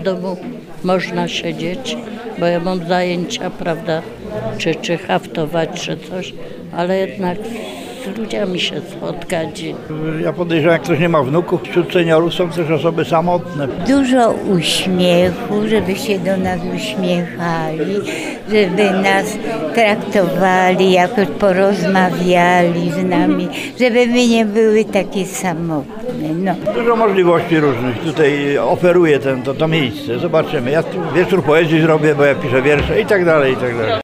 domu można siedzieć, bo ja mam zajęcia, prawda, czy haftować, czy coś, ale jednak z ludźmi się spotkać. Ja podejrzewam, jak ktoś nie ma wnuków, wśród seniorów są też osoby samotne. Dużo uśmiechu, żeby się do nas uśmiechali, żeby nas traktowali, jakoś porozmawiali z nami, żeby my nie były takie samotne. No. Dużo możliwości różnych tutaj oferuje to miejsce. Zobaczymy. Ja tu wieczór poezji zrobię, bo ja piszę wiersze i tak dalej, i tak dalej.